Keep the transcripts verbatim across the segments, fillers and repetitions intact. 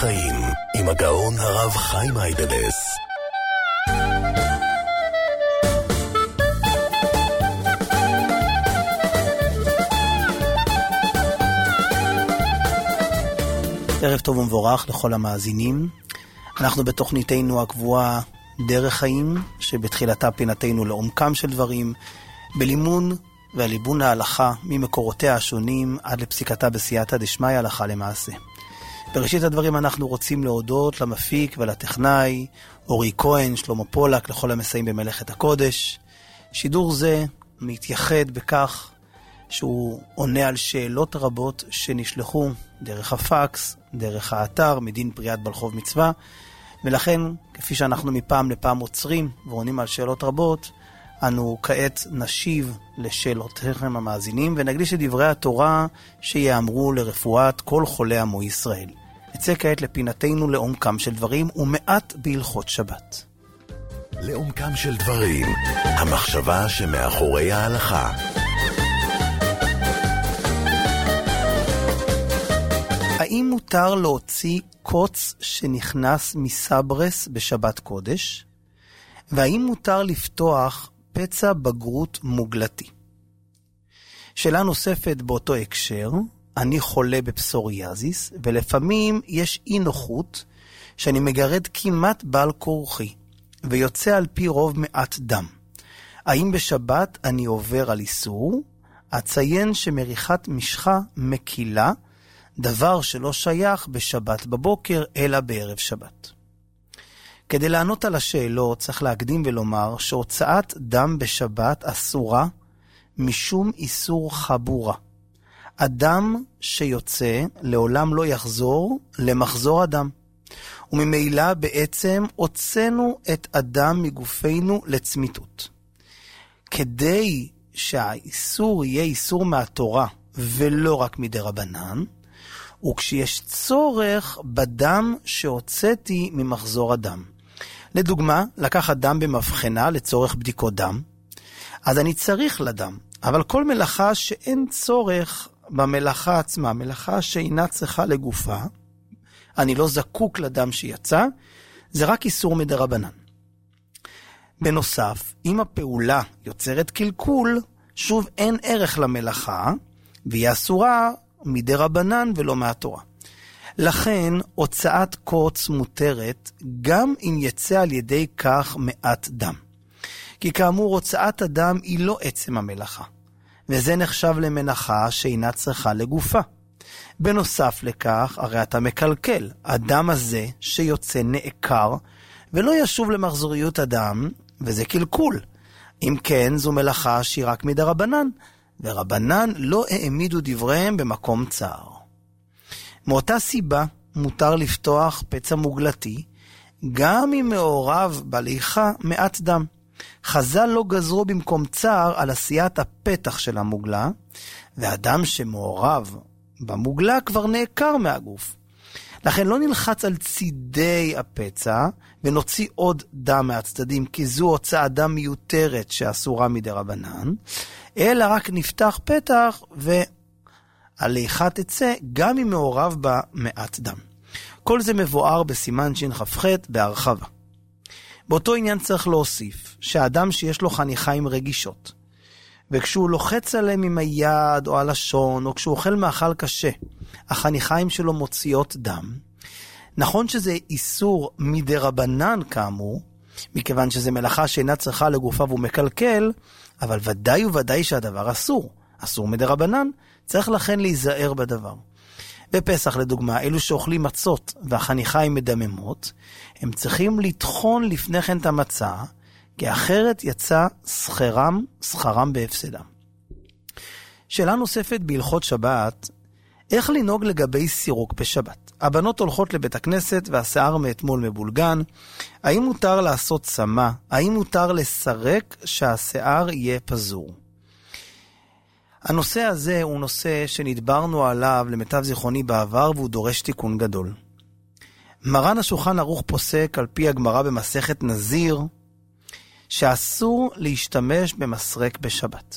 החיים עם הגאון הרב חיים אייבלס. ערב טוב ומבורך לכל המאזינים. אנחנו בתוכניתנו הקבועה דרך חיים, שבתחילתה פינתנו לעומקם של דברים, בלימון והליבון ההלכה ממקורותיה השונים עד לפסיקתה בסייעתא דשמיא הלכה למעשה. בראשית הדברים אנחנו רוצים להודות למפיק ולטכנאי, אורי כהן, שלמה פולק, לכל המסייעים במלאכת הקודש. שידור זה מתייחד בכך שהוא עונה על שאלות רבות שנשלחו דרך הפקס, דרך האתר, מדין פריאת בלחוב מצווה, ולכן, כפי שאנחנו מפעם לפעם עוצרים ועונים על שאלות רבות, אנו כעת נשיב לשאלותיכם המאזינים, ונקדיש את דברי התורה שיאמרו לרפואת כל חולי עמו ישראל. נצא כעת לפינתנו לעומקם של דברים ומעט בהלכות שבת. לעומקם של דברים, המחשבה שמאחורי ההלכה. האם מותר להוציא קוץ שנכנס מסברס בשבת קודש? והאם מותר לפתוח פצע בגרות מוגלתי? שאלה נוספת באותו הקשר, אני חולה בפסוריאזיס, ולפעמים יש אי נוחות שאני מגרד כמעט בעל כורחי, ויוצא על פי רוב מעט דם. האם בשבת אני עובר על איסור? אציין שמריחת משחה מקילה, דבר שלא שייך בשבת בבוקר, אלא בערב שבת. כדי לענות על השאלות, צריך להקדים ולומר שהוצאת דם בשבת אסורה משום איסור חבורה. אדם שיוצא לעולם לא יחזור למחזור הדם. וממילא בעצם הוצאנו את הדם מגופנו לצמיתות. כדי שהאיסור יהיה איסור מהתורה ולא רק מדרבנן, וכשיש צורך בדם שהוצאתי ממחזור הדם. לדוגמה, לקחת דם במבחנה לצורך בדיקות דם, אז אני צריך לדם, אבל כל מלאכה שאין צורך במלאכה עצמה, מלאכה שאינה צריכה לגופה, אני לא זקוק לדם שיצא, זה רק איסור מדרבנן. בנוסף, אם הפעולה יוצרת קלקול, שוב אין ערך למלאכה, והיא אסורה מדרבנן ולא מהתורה. לכן, הוצאת קוץ מותרת, גם אם יצא על ידי כך מעט דם. כי כאמור, הוצאת הדם היא לא עצם המלאכה, וזה נחשב למלאכה שאינה צריכה לגופה. בנוסף לכך, הרי אתה מקלקל, הדם הזה שיוצא נעקר, ולא ישוב למחזוריות הדם, וזה קלקול. אם כן, זו מלאכה שהיא רק מדרבנן, ורבנן לא העמידו דבריהם במקום צער. מאותה סיבה מותר לפתוח פצע מוגלתי, גם אם מעורב בליחה מעט דם. חז"ל לא גזרו במקום צער על עשיית הפתח של המוגלה, והדם שמעורב במוגלה כבר נעקר מהגוף. לכן לא נלחץ על צידי הפצע ונוציא עוד דם מהצדדים, כי זו הוצאה דם מיותרת שאסורה מדרבנן, אלא רק נפתח פתח והליכה תצא גם אם מעורב בה מעט דם. כל זה מבואר בסימן שכ"ח בהרחבה. באותו עניין צריך להוסיף שהאדם שיש לו חניכיים רגישות, וכשהוא לוחץ עליהם עם היד או הלשון, או כשהוא אוכל מאכל קשה, החניכיים שלו מוציאות דם. נכון שזה איסור מדרבנן כאמור, מכיוון שזה מלאכה שאינה צריכה לגופה והוא מקלקל, אבל ודאי וודאי שהדבר אסור. אסור מדרבנן, צריך לכן להיזהר בדבר. בפסח לדוגמה, אלו שאוכלים מצות והחניכיים מדממות, הם צריכים לטחון לפני כן את המצה, כי אחרת יצא שכרם, שכרם בהפסדם. שאלה נוספת בהלכות שבת, איך לנהוג לגבי סירוק בשבת? הבנות הולכות לבית הכנסת והשיער מאתמול מבולגן, האם מותר לעשות שמה? האם מותר לסרק שהשיער יהיה פזור? הנושא הזה הוא נושא שנדברנו עליו למיטב זיכרוני בעבר, והוא דורש תיקון גדול. מרן השולחן ערוך פוסק על פי הגמרא במסכת נזיר, שאסור להשתמש במסרק בשבת.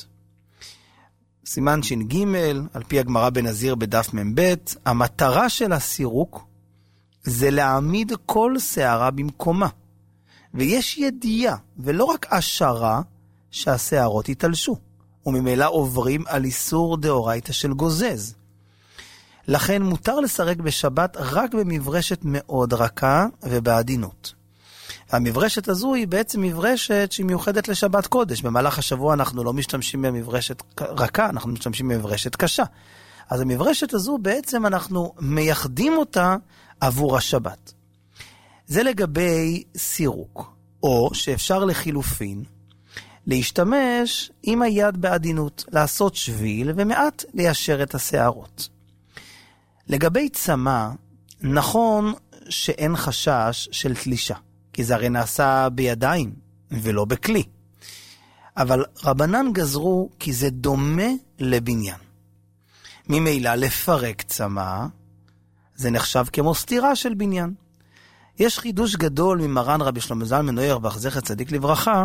סימן ש"ג, על פי הגמרא בנזיר בדף מב', המטרה של הסירוק זה להעמיד כל שערה במקומה. ויש ידיעה, ולא רק השערה, שהשערות יתלשו, וממילא עוברים על איסור דאורייתא של גוזז. לכן מותר לסרק בשבת רק במברשת מאוד רכה ובעדינות. המברשת הזו היא בעצם מברשת שהיא מיוחדת לשבת קודש. במהלך השבוע אנחנו לא משתמשים במברשת רכה, אנחנו משתמשים במברשת קשה. אז המברשת הזו בעצם אנחנו מייחדים אותה עבור השבת. זה לגבי סירוק, או שאפשר לחילופין להשתמש עם היד בעדינות, לעשות שביל ומעט ליישר את השערות. לגבי צמא, נכון שאין חשש של תלישה, כי זה הרי נעשה בידיים ולא בכלי. אבל רבנן גזרו כי זה דומה לבניין. ממילא לפרק צמא, זה נחשב כמו סתירה של בניין. יש חידוש גדול ממרן רבי שלמה זלמן אוירבך, זכר צדיק לברכה,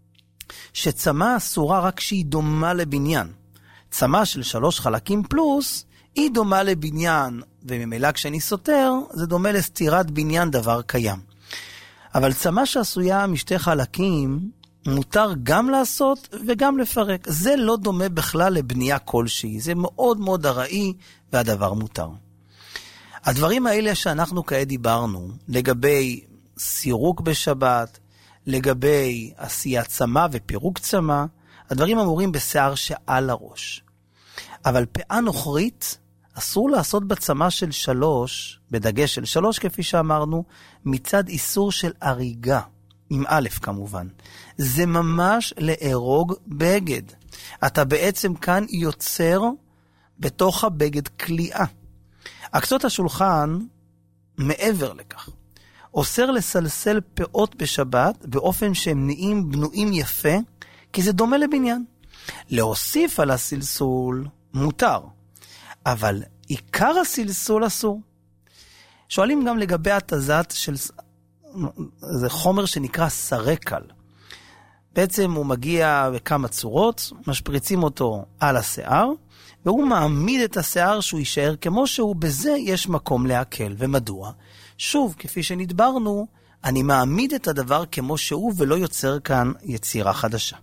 שצמא אסורה רק שהיא דומה לבניין. צמא של שלוש חלקים פלוס, היא דומה לבניין, וממילא כשאני סותר, זה דומה לסתירת בניין דבר קיים. אבל צמא שעשויה משתי חלקים, מותר גם לעשות וגם לפרק. זה לא דומה בכלל לבנייה כלשהי, זה מאוד מאוד הראי, והדבר מותר. הדברים האלה שאנחנו כעת דיברנו, לגבי סירוק בשבת, לגבי עשיית צמא ופירוק צמא, הדברים אמורים בשיער שעל הראש. אבל פאה נוכרית, אסור לעשות בצמא של שלוש, בדגש של שלוש כפי שאמרנו, מצד איסור של הריגה, עם א' כמובן. זה ממש להרוג בגד. אתה בעצם כאן יוצר בתוך הבגד כליאה. הקצות השולחן, מעבר לכך, אוסר לסלסל פאות בשבת באופן שהם נהיים בנויים יפה, כי זה דומה לבניין. להוסיף על הסלסול מותר, אבל עיקר הסלסול אסור. שואלים גם לגבי התזת של, זה חומר שנקרא סרקל. בעצם הוא מגיע בכמה צורות, משפריצים אותו על השיער, והוא מעמיד את השיער שהוא יישאר כמו שהוא, בזה יש מקום להקל. ומדוע? שוב, כפי שנדברנו, אני מעמיד את הדבר כמו שהוא ולא יוצר כאן יצירה חדשה.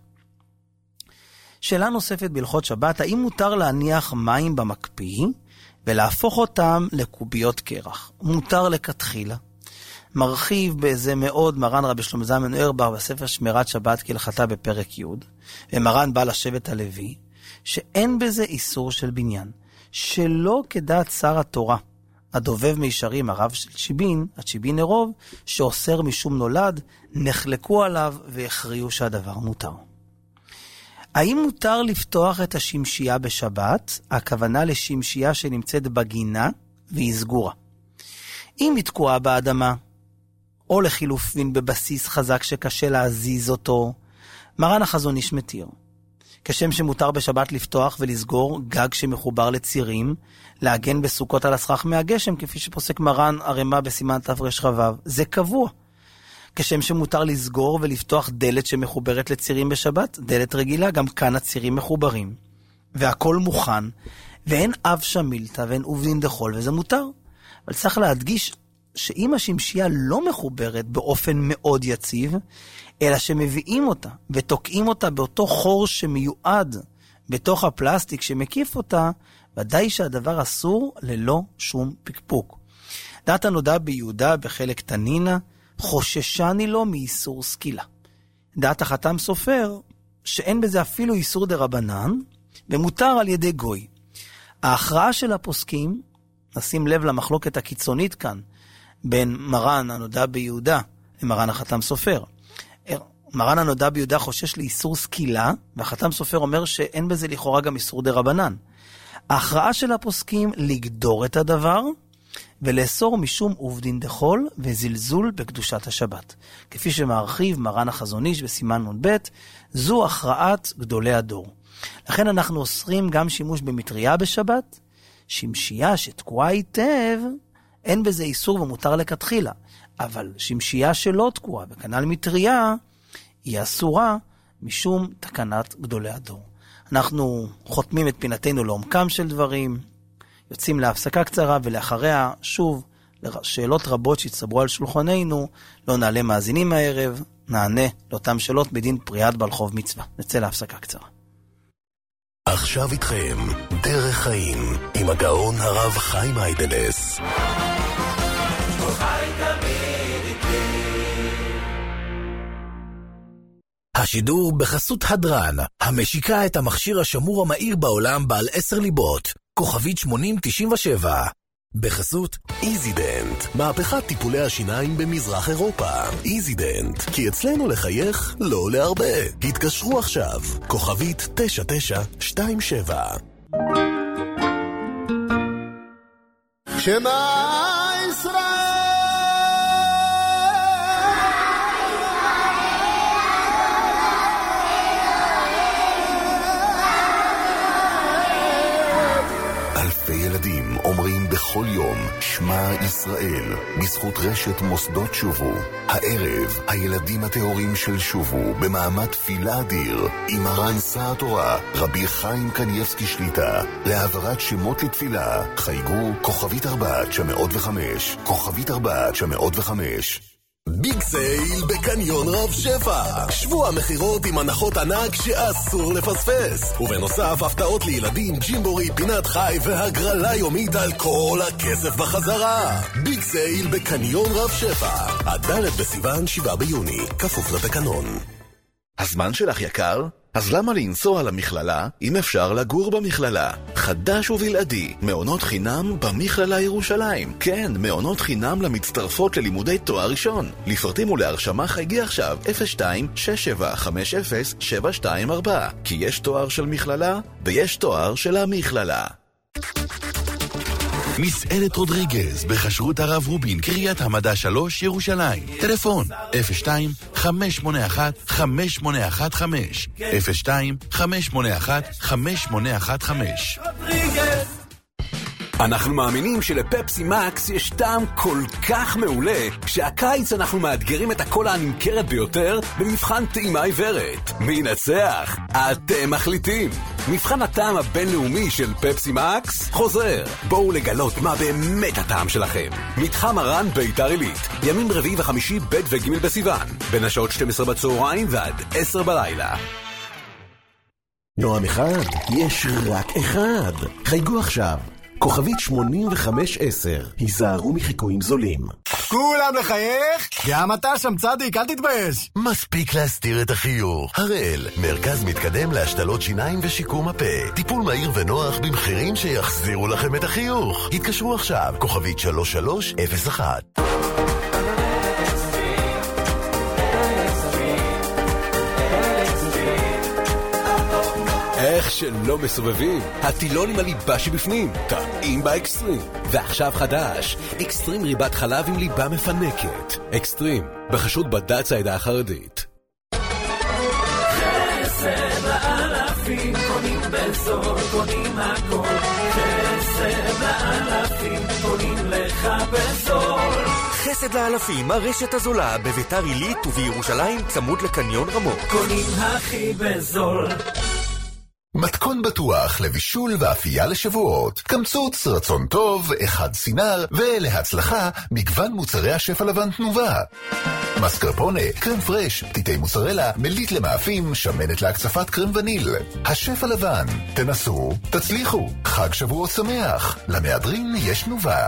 שאלה נוספת בהלכות שבת, האם מותר להניח מים במקפיא ולהפוך אותם לקוביות קרח? מותר לכתחילה. מרחיב בזה מאוד מרן רבי שלמה זלמן אוירבך בספר שמירת שבת כהלכתה בפרק י', ומרן בעל השבט הלוי, שאין בזה איסור של בניין, שלא כדעת שר התורה, הדובב מישרים הרב של צ'יבין, הצ'יבין הרוב, שאוסר משום נולד, נחלקו עליו והכריעו שהדבר מותר. האם מותר לפתוח את השמשייה בשבת? הכוונה לשמשייה שנמצאת בגינה והיא סגורה. אם היא תקועה באדמה, או לחילופין בבסיס חזק שקשה להזיז אותו, מרן החזון איש מתיר. כשם שמותר בשבת לפתוח ולסגור גג שמחובר לצירים, להגן בסוכות על הסכך מהגשם, כפי שפוסק מרן הרמה בסימן תרש חבב. זה קבוע. כשם שמותר לסגור ולפתוח דלת שמחוברת לצירים בשבת, דלת רגילה, גם כאן הצירים מחוברים. והכל מוכן, ואין אב שמילתא ואין עובדין דחול, וזה מותר. אבל צריך להדגיש שאם השמשייה לא מחוברת באופן מאוד יציב, אלא שמביאים אותה ותוקעים אותה באותו חור שמיועד בתוך הפלסטיק שמקיף אותה, ודאי שהדבר אסור ללא שום פקפוק. דעת הנודע ביהודה בחלק תנינה, חוששני לו מאיסור סקילה. דעת החתם סופר, שאין בזה אפילו איסור דרבנן, ומותר על ידי גוי. ההכרעה של הפוסקים, נשים לב למחלוקת הקיצונית כאן, בין מרן הנודע ביהודה למרן החתם סופר. מרן הנודע ביהודה חושש לאיסור סקילה, והחתם סופר אומר שאין בזה לכאורה גם איסור דרבנן. ההכרעה של הפוסקים לגדור את הדבר, ולאסור משום עובדין דחול וזלזול בקדושת השבת. כפי שמרחיב מרן החזון איש בסימן נ"ב, זו הכרעת גדולי הדור. לכן אנחנו אוסרים גם שימוש במטריה בשבת, שמשייה שתקועה היטב, אין בזה איסור ומותר לכתחילה. אבל שמשייה שלא תקועה וכנ"ל מטריה, היא אסורה משום תקנת גדולי הדור. אנחנו חותמים את פינתנו לעומקם של דברים, יוצאים להפסקה קצרה ולאחריה שוב לשאלות רבות שהצטברו על שולחננו, לא נעלה מאזינים הערב, נענה לאותם שאלות בדין פריאת בעל חוב מצווה. נצא להפסקה קצרה. עכשיו איתכם, דרך חיים, עם הגאון הרב חיים היידלס. השידור בחסות הדרן, המשיקה את המכשיר השמור המהיר בעולם בעל עשר ליבות, כוכבית שמונים תשעים ושבע. בחסות איזידנט, מהפכת טיפולי השיניים במזרח אירופה. איזידנט, כי אצלנו לחייך לא עולה הרבה. התקשרו עכשיו, כוכבית תשע תשע שתיים שבע. שמע ישראל אלפי ילדים אומרים בכל יום שמע ישראל בזכות רשת מוסדות שובו. הערב הילדים הטהורים של שובו במעמד תפילה אדיר עם מרן שר התורה רבי חיים קניבסקי שליטה להעברת שמות לתפילה. חייגו כוכבית ארבע תשע מאות וחמש, כוכבית ארבע תשע מאות וחמש. ביג סייל בקניון רב שפע, שבוע מחירות עם הנחות ענק שאסור לפספס, ובנוסף הפתעות לילדים, ג'ימבורי, פינת חי והגרלה יומית על כל הכסף בחזרה. ביג סייל בקניון רב שפע, הדלת בסיוון שבעה ביוני, כפוף לתקנון. הזמן שלך יקר? אז למה לנסוע למכללה אם אפשר לגור במכללה? חדש ובלעדי, מעונות חינם במכללה ירושלים. כן, מעונות חינם למצטרפות ללימודי תואר ראשון. לפרטים ולהרשמה חייגי עכשיו אפס שתיים שש שבע חמש אפס שבע שתיים ארבע, כי יש תואר של מכללה ויש תואר של המכללה. מסעדת רודריגז בחשרות הרב רובין, קריית המדע שלוש, ירושלים. טלפון אפס שתיים חמש שמונה אחת חמש שמונה אחת חמש, אפס שתיים חמש שמונה אחת חמש שמונה אחת חמש. אנחנו מאמינים שלפפסי מקס יש טעם כל כך מעולה, שהקיץ אנחנו מאתגרים את הקולה הנמכרת ביותר במבחן טעימה עיוורת. מי ינצח? אתם מחליטים. מבחן הטעם הבינלאומי של פפסי מקס חוזר. בואו לגלות מה באמת הטעם שלכם. מתחם הרן ביתר עילית, ימים רביעי וחמישי ב' וג' בסיוון, בין השעות שתים עשרה בצהריים ועד עשר בלילה. נועם אחד, יש רק אחד. חייגו עכשיו, כוכבית שמונים וחמש עשר. היזהרו מחיקויים זולים. כולם לחייך? גם אתה שם צדיק, אל תתבייש. מספיק להסתיר את החיוך. הראל, מרכז מתקדם להשתלות שיניים ושיקום הפה. טיפול מהיר ונוח במחירים שיחזירו לכם את החיוך. התקשרו עכשיו, כוכבית שלוש שלוש אפס אחת. איך שלא מסובבים, הטילון עם הליבה שבפנים, טעים באקסטרים. ועכשיו חדש, אקסטרים ריבת חלב עם ליבה מפנקת. אקסטרים, בחשוד בד"ץ העדה החרדית. חסד לאלפים, קונים בזול, קונים הכל. חסד לאלפים, קונים לך בזול. חסד לאלפים, הרשת הזולה בביתר עילית ובירושלים צמוד לקניון רמות. קונים הכי בזול. מתכון בטוח לבישול ואפייה לשבועות. קמצוץ, רצון טוב, אחד סינר, ולהצלחה מגוון מוצרי השף הלבן תנובה. מסקרפונה, קרם פרש, פתיתי מוצרלה, מליט למאפים, שמנת להקצפת קרם וניל. השף הלבן, תנסו, תצליחו. חג שבועות שמח, למהדרין יש תנובה.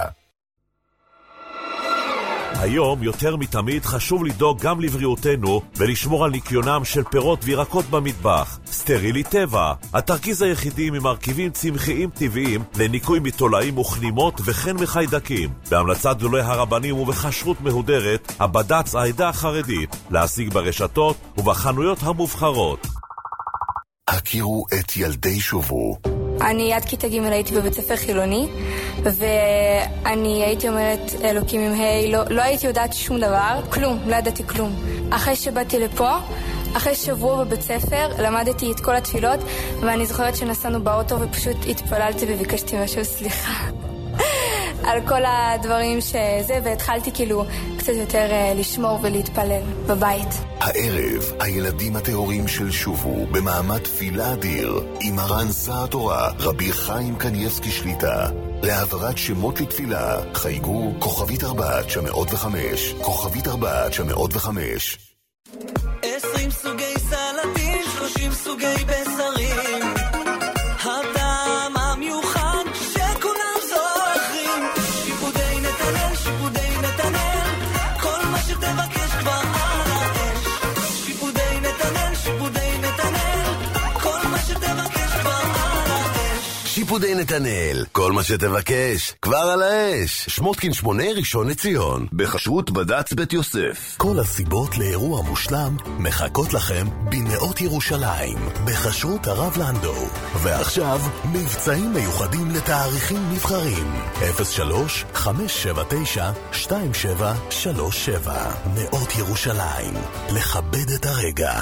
היום יותר מתמיד חשוב לדאוג גם לבריאותנו ולשמור על ניקיונם של פירות וירקות במטבח. סטרילי טבע, התרכיז היחידי ממרכיבים צמחיים טבעיים לניקוי מתולעים וכנימות וכן מחיידקים. בהמלצת גדולי הרבנים ובכשרות מהודרת, הבד"ץ העדה החרדית, להשיג ברשתות ובחנויות המובחרות. הכירו את ילדי שובו. אני עד כיתה ג' הייתי בבית ספר חילוני, ואני הייתי אומרת אלוקים עם היי, לא, לא הייתי יודעת שום דבר, כלום, לא ידעתי כלום. אחרי שבאתי לפה, אחרי שבוע בבית ספר, למדתי את כל התפילות, ואני זוכרת שנסענו באוטו ופשוט התפללתי וביקשתי משהו סליחה. על כל הדברים שזה, והתחלתי כאילו קצת יותר לשמור ולהתפלל בבית. הערב, הילדים הטהורים של שובו במעמד תפילה אדיר עם מרן שר התורה רבי חיים קניבסקי שליטה להעברת שמות לתפילה, חייגו כוכבית ארבע תשע מאות וחמש, כוכבית ארבע תשע מאות וחמש. עשרים סוגי סלטים, שלושים סוגי בשרים, הטעם המיוחד שכולם זוכרים. שיפודי נתנאל, שיפודי נתנאל, כל מה שתבקש כבר על האש. שיפודי נתנאל, שיפודי נתנאל, כל מה שתבקש כבר על האש. שיפודי נתנאל, כל מה שתבקש כבר על האש. שמותקין שמונה, ראשון לציון, בחשרות בד"ץ בית יוסף. כל הסיבות לאירוע מושלם מחכות לכם בנאות ירושלים, בחשרות הרב לנדו. ועכשיו, מבצעים מיוחדים לתאריכים נבחרים. אפס שלוש חמש שבע תשע שתיים שבע שלוש שבע. נאות ירושלים, לכבד את הרגע.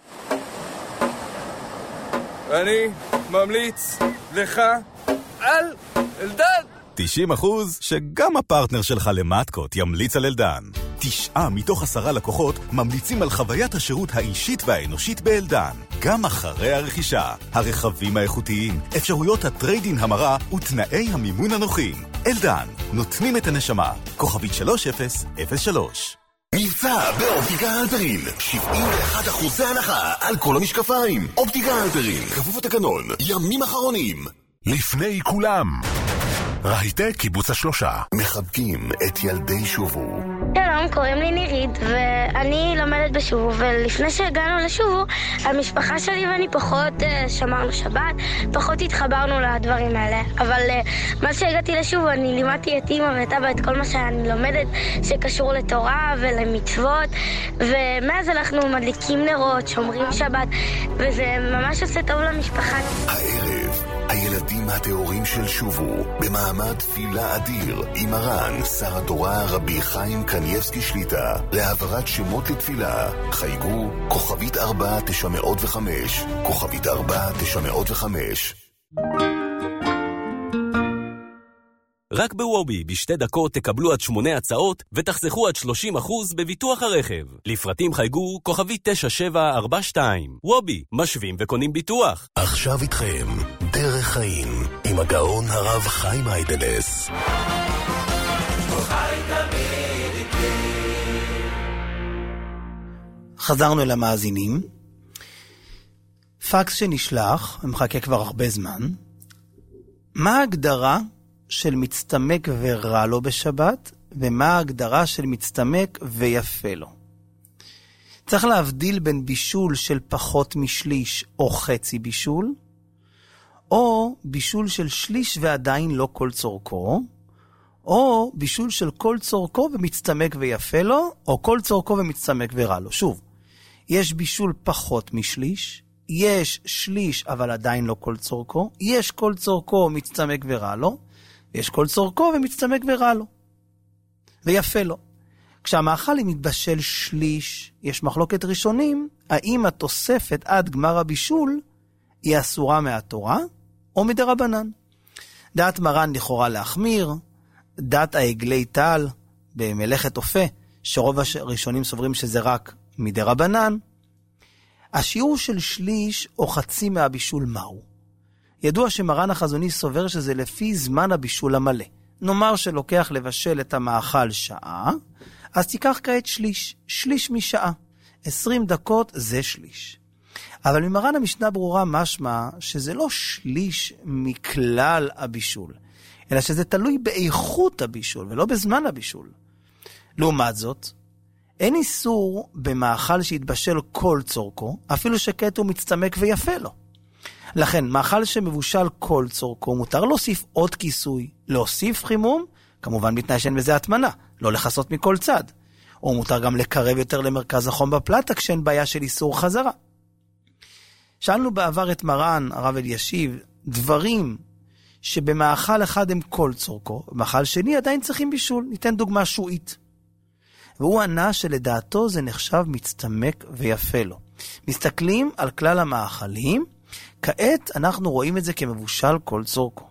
אני ממליץ לך על אלדן. תשעים אחוז שגם הפרטנר שלך למטקות ימליץ על אלדן. תשעה מתוך עשרה לקוחות ממליצים על חוויית השירות האישית והאנושית באלדן. גם אחרי הרכישה, הרכבים האיכותיים, אפשרויות הטריידין המרה ותנאי המימון הנוחים. אלדן, נותנים את הנשמה. כוכבית שלוש אפס אפס שלוש. מבצע באופטיקה הלפרין, שבעים ואחד אחוז הנחה על כל המשקפיים. אופטיקה הלפרין, כפוף לתקנון, ימים אחרונים. לפני כולם, רהיטי קיבוץ השלושה מחבקים את ילדי שובו. שלום, קוראים לי נירית ואני לומדת בשובו, ולפני שהגענו לשובו המשפחה שלי ואני פחות uh, שמרנו שבת, פחות התחברנו לדברים האלה, אבל uh, מה שהגעתי לשובו אני לימדתי את אמא ואת אבא את כל מה שאני לומדת שקשור לתורה ולמצוות, ומאז אנחנו מדליקים נרות, שומרים שבת, וזה ממש עושה טוב למשפחה. הערב הילדים התיאורים של שובו במעמד תפילה אדיר עם מרן שר התורה רבי חיים קניאבסקי שליטה להעברת שמות לתפילה. חייגו כוכבית ארבע תשע מאות וחמש, כוכבית ארבע תשע מאות וחמש. רק בוובי בשתי דקות תקבלו עד שמונה הצעות ותחסכו עד שלושים אחוז בביטוח הרכב. לפרטים חייגו כוכבית תשע שבע ארבע שתיים. וובי, משווים וקונים ביטוח. עכשיו איתכם דרך חיים עם הגאון הרב חיים היידלס. חזרנו אל המאזינים. פקס שנשלח, ומחכה כבר הרבה זמן. מה ההגדרה של מצטמק ורע לו בשבת, ומה ההגדרה של מצטמק ויפה לו? צריך להבדיל בין בישול של פחות משליש או חצי בישול, או בישול של שליש ועדיין לא כל צורכו, או בישול של כל צורכו ומצטמק ויפה לו, או כל צורכו ומצטמק ורע לו. שוב, יש בישול פחות משליש, יש שליש אבל עדיין לא כל צורכו, יש כל צורכו מצטמק ורע לו, יש כל צורכו ומצטמק ורע לו, ויפה לו. כשהמאכל מתבשל שליש, יש מחלוקת ראשונים, האם התוספת עד גמר הבישול היא אסורה מהתורה או מדרבנן. דעת מרן לכאורה להחמיר, דעת העגלי טל במלאכת אופה, שרוב הראשונים סוברים שזה רק מדרבנן. השיעור של שליש או חצי מהבישול מהו? ידוע שמרן החזוני סובר שזה לפי זמן הבישול המלא. נאמר שלוקח לבשל את המאכל שעה, אז תיקח כעת שליש, שליש משעה. עשרים דקות זה שליש. אבל ממרן המשנה ברורה משמע שזה לא שליש מכלל הבישול, אלא שזה תלוי באיכות הבישול ולא בזמן הבישול. לעומת זאת, אין איסור במאכל שהתבשל כל צורכו, אפילו שכעת הוא מצטמק ויפה לו. לכן, מאכל שמבושל כל צורכו, מותר להוסיף עוד כיסוי, להוסיף חימום, כמובן מתנאי שאין בזה התמנה, לא לחסות מכל צד. או מותר גם לקרב יותר למרכז החום בפלטה, כשאין בעיה של איסור חזרה. שאלנו בעבר את מרן, הרב אלישיב, דברים שבמאכל אחד הם כל צורכו, במאכל שני עדיין צריכים בישול. ניתן דוגמה שועית. והוא ענה שלדעתו זה נחשב מצטמק ויפה לו. מסתכלים על כלל המאכלים, כעת אנחנו רואים את זה כמבושל כל צורכו.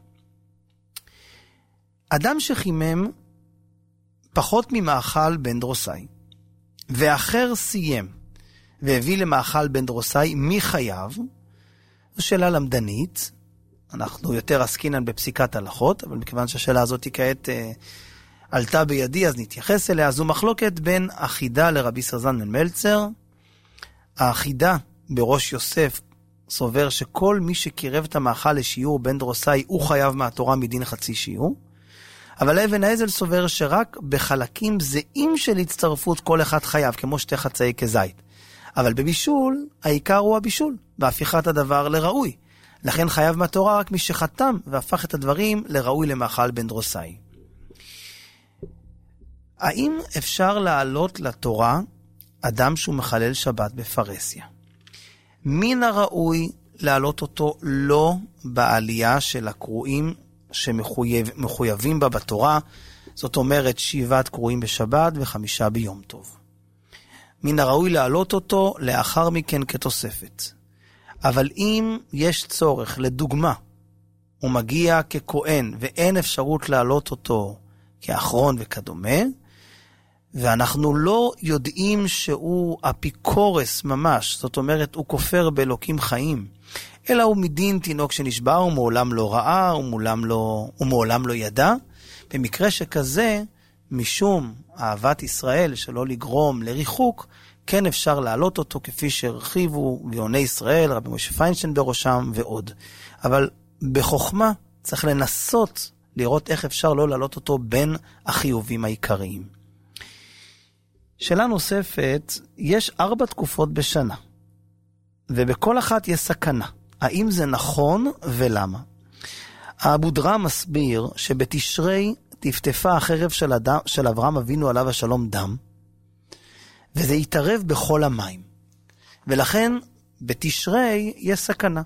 אדם שחימם פחות ממאכל בן דרוסאי, ואחר סיים והביא למאכל בן דרוסאי, מי חייב? זו שאלה למדנית, אנחנו יותר עסקינן בפסיקת הלכות, אבל מכיוון שהשאלה הזאת היא כעת אה, עלתה בידי, אז נתייחס אליה. זו מחלוקת בין אחידה לרבי סרזן בן מלצר. האחידה בראש יוסף סובר שכל מי שקירב את המאכל לשיעור בן דרוסאי הוא חייב מהתורה מדין חצי שיעור, אבל אבן האזל סובר שרק בחלקים זהים של הצטרפות כל אחד חייב, כמו שתי חצאי כזית. אבל בבישול, העיקר הוא הבישול, בהפיכת הדבר לראוי. לכן חייב מהתורה רק מי שחתם והפך את הדברים לראוי למאכל בן דרוסאי. האם אפשר לעלות לתורה אדם שהוא מחלל שבת בפרסיה? מן הראוי לעלות אותו לא בעלייה של הקרואים שמחויבים בה בתורה, זאת אומרת שבעת קרואים בשבת וחמישה ביום טוב. מן הראוי לעלות אותו לאחר מכן כתוספת. אבל אם יש צורך, לדוגמה, הוא מגיע ככהן ואין אפשרות לעלות אותו כאחרון וכדומה, ואנחנו לא יודעים שהוא אפיקורס ממש, זאת אומרת הוא כופר באלוקים חיים, אלא הוא מדין תינוק שנשבע ומעולם לא ראה ומעולם לא, ומעולם לא ידע. במקרה שכזה, משום אהבת ישראל שלא לגרום לריחוק, כן אפשר להעלות אותו כפי שהרחיבו גאוני ישראל, רבי משה פיינשטיין בראשם ועוד. אבל בחוכמה צריך לנסות לראות איך אפשר לא להעלות אותו בין החיובים העיקריים. שאלה נוספת, יש ארבע תקופות בשנה, ובכל אחת יש סכנה. האם זה נכון ולמה? האבו דרא מסביר שבתשרי תפתפה החרב של, הדם, של אברהם אבינו עליו השלום דם, וזה יתערב בכל המים. ולכן בתשרי יש סכנה.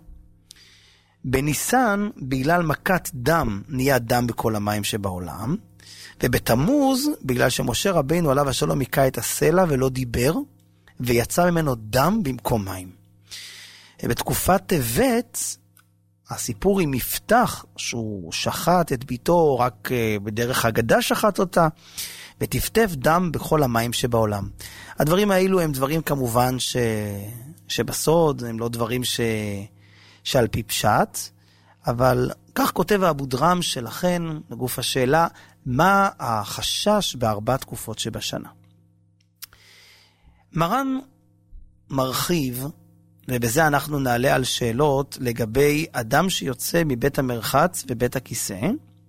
בניסן, בגלל מכת דם, נהיה דם בכל המים שבעולם, ובתמוז, בגלל שמשה רבינו עליו השלום היקע את הסלע ולא דיבר, ויצא ממנו דם במקום מים. בתקופת טבת, הסיפור עם מפתח, שהוא שחט את ביתו, רק בדרך אגדה שחט אותה, ותפתף דם בכל המים שבעולם. הדברים האלו הם דברים כמובן ש... שבסוד, הם לא דברים ש... שעל פי פשט, אבל כך כותב האבו דרם, שלכן, לגוף השאלה, מה החשש בארבע תקופות שבשנה. מרן מרחיב, ובזה אנחנו נעלה על שאלות לגבי אדם שיוצא מבית המרחץ ובית הכיסא,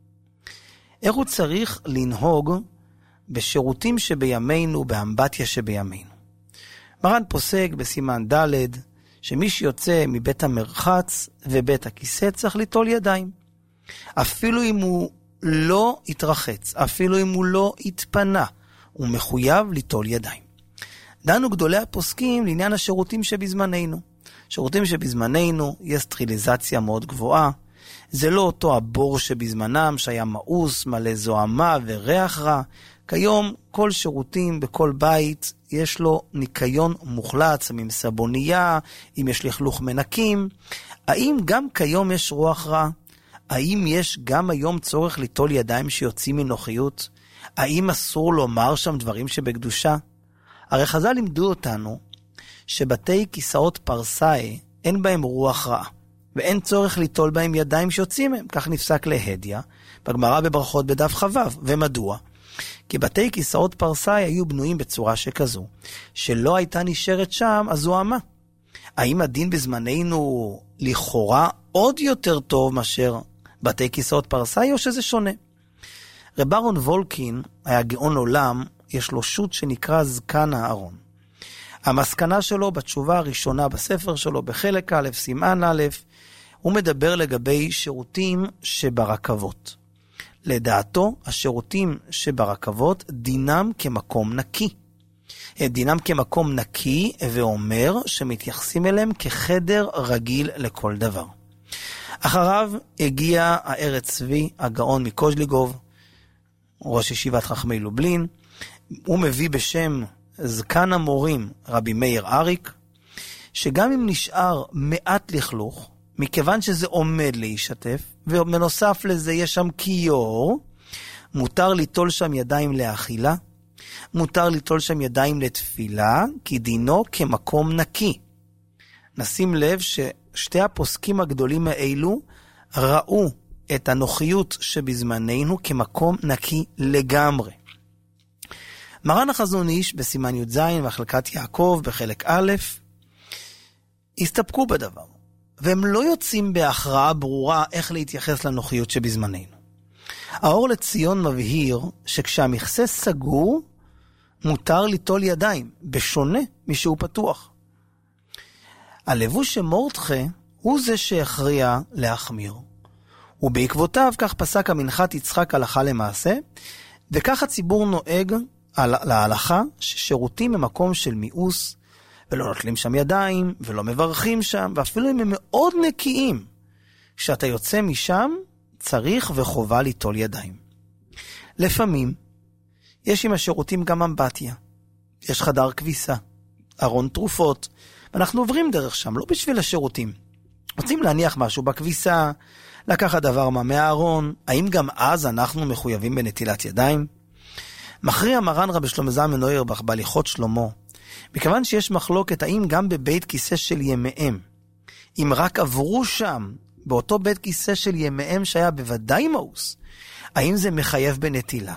איך הוא צריך לנהוג בשירותים שבימינו, באמבטיה שבימינו. מרן פוסק בסימן ד' שמי שיוצא מבית המרחץ ובית הכיסא צריך ליטול ידיים. אפילו אם הוא לא יתרחץ, אפילו אם הוא לא יתפנה, הוא מחויב ליטול ידיים. דנו גדולי הפוסקים לעניין השירותים שבזמננו. שירותים שבזמננו יש סטריליזציה מאוד גבוהה, זה לא אותו הבור שבזמנם שהיה מאוס, מלא זוהמה וריח רע. כיום כל שירותים בכל בית יש לו ניקיון מוחלט, שמים סבונייה, אם יש לכלוך מנקים. האם גם כיום יש רוח רע? האם יש גם היום צורך ליטול ידיים שיוצאים מנוחיות? האם אסור לומר שם דברים שבקדושה? הרי חז"ל לימדו אותנו שבתי כיסאות פרסאי אין בהם רוח רעה, ואין צורך ליטול בהם ידיים שיוצאים מהם. כך נפסק להדיה בגמרא בברכות בדף חבב. ומדוע? כי בתי כיסאות פרסאי היו בנויים בצורה שכזו, שלא הייתה נשארת שם הזוהמה. האם הדין בזמננו לכאורה עוד יותר טוב מאשר בתי כיסאות פרסאי, או שזה שונה? רב אהרון וולקין היה גאון עולם, יש לו שו"ת שנקרא זקן הארון. המסקנה שלו בתשובה הראשונה בספר שלו, בחלק א', סימן א', הוא מדבר לגבי שירותים שברכבות. לדעתו, השירותים שברכבות דינם כמקום נקי. דינם כמקום נקי, ואומר שמתייחסים אליהם כחדר רגיל לכל דבר. אחריו הגיע הארץ צבי, הגאון מקוז'ליגוב, ראש ישיבת חכמי לובלין. הוא מביא בשם זקן המורים רבי מאיר אריק, שגם אם נשאר מעט לכלוך, מכיוון שזה עומד להישטף, ובנוסף לזה יש שם קיור, מותר ליטול שם ידיים לאכילה, מותר ליטול שם ידיים לתפילה, כי דינו כמקום נקי. נשים לב ששתי הפוסקים הגדולים האלו ראו את הנוחיות שבזמננו כמקום נקי לגמרי. מרן החזון איש בסימן י' ז' והחלקת יעקב בחלק א' הסתפקו בדבר, והם לא יוצאים בהכרעה ברורה איך להתייחס לנוחיות שבזמננו. האור לציון מבהיר שכשהמכסה סגור מותר ליטול ידיים, בשונה משהוא פתוח. הלבוש שמורדכה הוא זה שהכריע להחמיר, ובעקבותיו כך פסק המנחת יצחק הלכה למעשה, וכך הציבור נוהג להלכה ששירותים במקום של מיאוס, ולא נוטלים שם ידיים, ולא מברכים שם, ואפילו אם הם מאוד נקיים, כשאתה יוצא משם, צריך וחובה ליטול ידיים. לפעמים, יש עם השירותים גם אמבטיה, יש חדר כביסה, ארון תרופות, ואנחנו עוברים דרך שם, לא בשביל השירותים. רוצים להניח משהו בכביסה, לקחת דבר מה מהארון, האם גם אז אנחנו מחויבים בנטילת ידיים? מכריע מרן רבי שלמה זלמן אוירבך בהליכות שלמה, מכיוון שיש מחלוקת האם גם בבית כיסא של ימיהם, אם רק עברו שם, באותו בית כיסא של ימיהם שהיה בוודאי מאוס, האם זה מחייב בנטילה?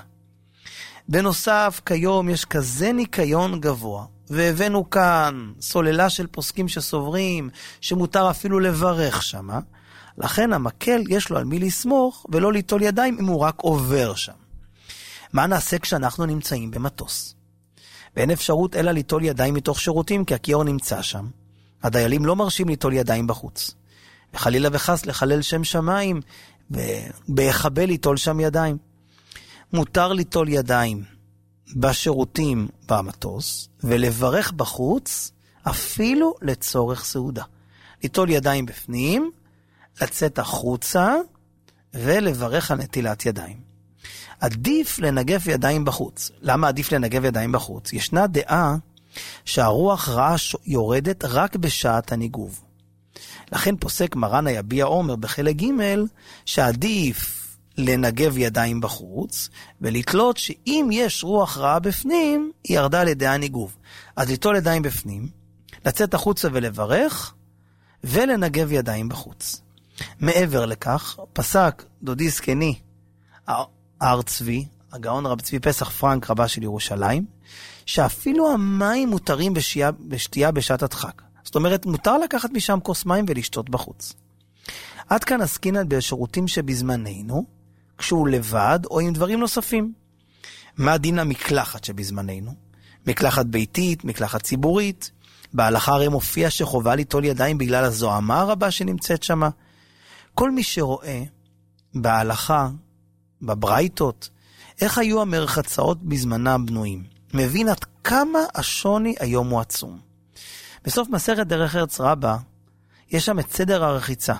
בנוסף, כיום יש כזה ניקיון גבוה, והבאנו כאן סוללה של פוסקים שסוברים, שמותר אפילו לברך שם, לכן המקל יש לו על מי לסמוך, ולא ליטול ידיים אם הוא רק עובר שם. מה נעשה כשאנחנו נמצאים במטוס? ואין אפשרות אלא ליטול ידיים מתוך שירותים, כי הכיור נמצא שם. הדיילים לא מרשים ליטול ידיים בחוץ. וחלילה וחס לחלל שם שמיים, ובהחבל ליטול שם ידיים. מותר ליטול ידיים בשירותים במטוס, ולברך בחוץ, אפילו לצורך סעודה. ליטול ידיים בפנים, לצאת החוצה, ולברך על נטילת ידיים. עדיף לנגב ידיים בחוץ. למה עדיף לנגב ידיים בחוץ? ישנה דעה שהרוח רעה יורדת רק בשעת הניגוב. לכן פוסק מרן היביע עומר בחלק ג' שעדיף לנגב ידיים בחוץ, ולתלות שאם יש רוח רעה בפנים, היא ירדה על ידי הניגוב. אז ליטול ידיים בפנים, לצאת החוצה ולברך, ולנגב ידיים בחוץ. מעבר לכך, פסק דודי סקני, הר צבי, הגאון רב צבי פסח פרנק רבה של ירושלים, שאפילו המים מותרים בשתייה, בשתייה בשעת הדחק. זאת אומרת, מותר לקחת משם כוס מים ולשתות בחוץ. עד כאן עסקינן בשירותים שבזמננו, כשהוא לבד או עם דברים נוספים. מה דין המקלחת שבזמננו? מקלחת ביתית, מקלחת ציבורית. בהלכה הרי מופיע שחובה ליטול ידיים בגלל הזוהמה הרבה שנמצאת שמה. כל מי שרואה בהלכה, בברייתות, איך היו המרחצאות בזמנם בנויים, מבין עד כמה השוני היום הוא עצום. בסוף מסכת דרך ארץ רבה, יש שם את סדר הרחיצה.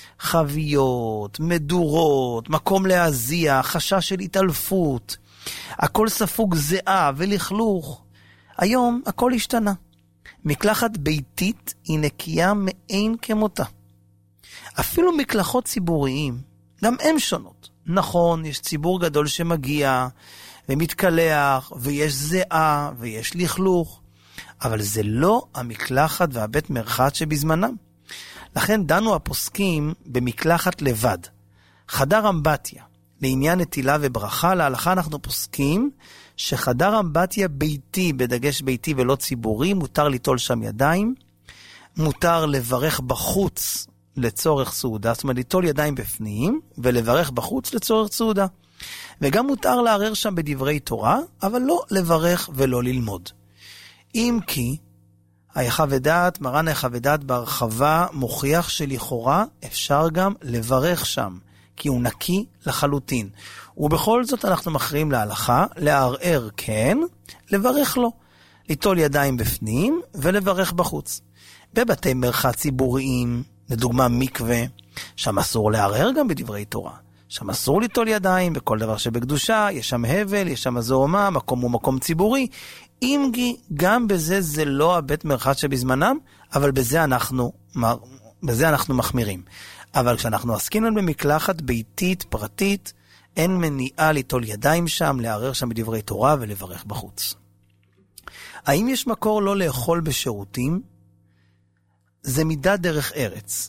חביות, מדורות, מקום להזיע, חשש של התעלפות, הכל ספוג זיעה ולכלוך. היום הכל השתנה. מקלחת ביתית היא נקייה מאין כמותה. אפילו מקלחות ציבוריים, גם הן שונות. נכון, יש ציבור גדול שמגיע ומתקלח, ויש זיעה ויש לכלוך, אבל זה לא המקלחת והבית מרחץ שבזמנם. לכן דנו הפוסקים במקלחת לבד. חדר אמבטיה, לעניין נטילה וברכה, להלכה אנחנו פוסקים שחדר אמבטיה ביתי, בדגש ביתי ולא ציבורי, מותר ליטול שם ידיים, מותר לברך בחוץ לצורך סעודה, זאת אומרת ליטול ידיים בפנים ולברך בחוץ לצורך סעודה. וגם מותר לערער שם בדברי תורה, אבל לא לברך ולא ללמוד. אם כי היחווה דעת, מרן היחווה דעת בהרחבה מוכיח שלכאורה אפשר גם לברך שם, כי הוא נקי לחלוטין. ובכל זאת אנחנו מכריעים להלכה, לערער כן, לברך לא. ליטול ידיים בפנים ולברך בחוץ. בבתי מרחץ ציבוריים, לדוגמה מקווה, שם אסור לערער גם בדברי תורה. שם אסור ליטול ידיים, בכל דבר שבקדושה, יש שם הבל, יש שם זוהמה, מקום הוא מקום ציבורי. אם גם בזה זה לא הבית מרחץ שבזמנם, אבל בזה אנחנו, בזה אנחנו מחמירים. אבל כשאנחנו עסקינן במקלחת ביתית, פרטית, אין מניעה ליטול ידיים שם, לערער שם בדברי תורה ולברך בחוץ. האם יש מקור לא לאכול בשירותים? זה מידה דרך ארץ.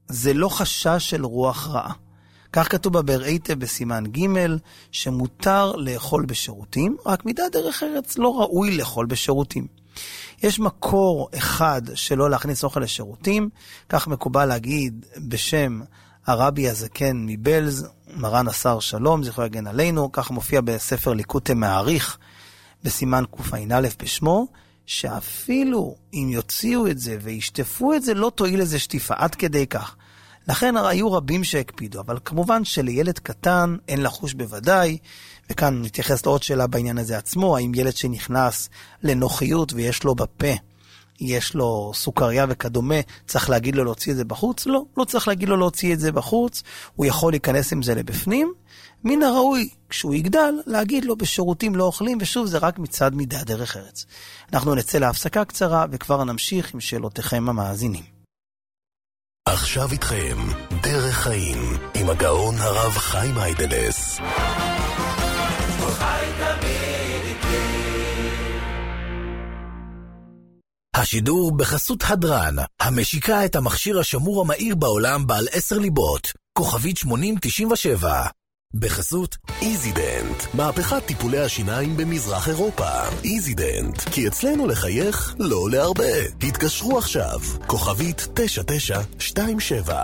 זה לא חשש של רוח רעה. כך כתוב בברייתא בסימן ג' שמותר לאכול בשירותים, רק מידה דרך ארץ לא ראוי לאכול בשירותים. יש מקור אחד שלא להכניס אוכל לשירותים, כך מקובל להגיד בשם הרבי הזקן מבלז, מרן השר שלום, זכרו יגן עלינו, כך מופיע בספר ליקוטי מעריך בסימן קע"א בשמו, שאפילו אם יוציאו את זה וישטפו את זה, לא תועיל איזה שטיפה, עד כדי כך. לכן היו רבים שהקפידו, אבל כמובן שלילד קטן אין לחוש בוודאי, וכאן נתייחס לעוד שאלה בעניין הזה עצמו, האם ילד שנכנס לנוחיות ויש לו בפה, יש לו סוכריה וכדומה, צריך להגיד לו להוציא את זה בחוץ? לא, לא צריך להגיד לו להוציא את זה בחוץ, הוא יכול להיכנס עם זה לבפנים, מן הראוי, כשהוא יגדל, להגיד לו בשירותים לא אוכלים, ושוב זה רק מצד מידה דרך ארץ. אנחנו נצא להפסקה קצרה, וכבר נמשיך עם שאלותיכם המאזינים. עכשיו איתכם, דרך חיים, עם הגאון הרב חיים איידלס. השידור בחסות הדרן, המשיקה את המכשיר השמור המהיר בעולם בעל עשר ליבות, כוכבית שמונים תשעים ושבע. בחסות איזידנט, מהפכת טיפולי השיניים במזרח אירופה. איזידנט, כי אצלנו לחייך לא עולה הרבה. התקשרו עכשיו, כוכבית תשע תשע שתיים שבע.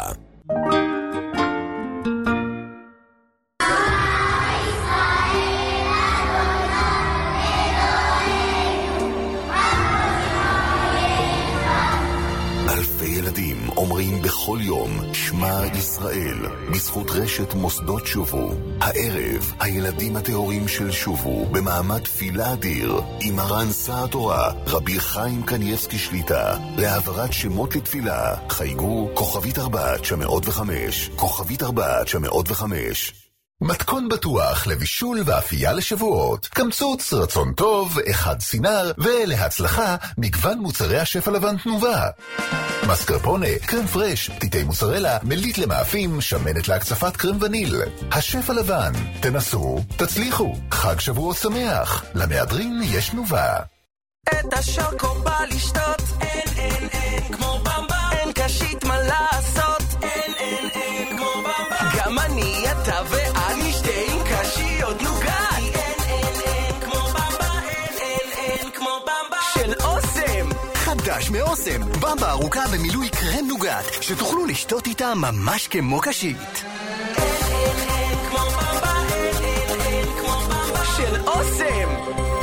ילדים אומרים בכל יום שמע ישראל בזכות רשת מוסדות שובו. הערב הילדים הטהורים של שובו במעמד תפילה אדיר עם מרן שר התורה רבי חיים קניאבסקי שליטה להעברת שמות לתפילה. חייגו כוכבית ארבע תשע מאות וחמש, כוכבית ארבע תשע מאות וחמש. מתכון בטוח לבישול ואפייה לשבועות. קמצוץ, רצון טוב, אחד סינר, ולהצלחה מגוון מוצרי השף הלבן תנובה. מסקרפונה, קרם פרש, פתיתי מוצרלה, מליט למאפים, שמנת להקצפת קרם וניל. השף הלבן, תנסו, תצליחו. חג שבועות שמח. למהדרין יש תנובה. את השוקו בא לשתות, אין אין אין כמו במבה, אין קשית מה לעשות, אין אין אין כמו במבה. גם אני אתה ואני שתיים קשיות נוגת, אין אין אין כמו במבה, אין אין אין כמו במבה של אוסם. חדש מאוסם, במבה ארוכה במילוי קרם נוגת, שתוכלו לשתות איתה ממש כמו קשית. אין אין אין כמו במבה, אין אין אין כמו במבה של אוסם.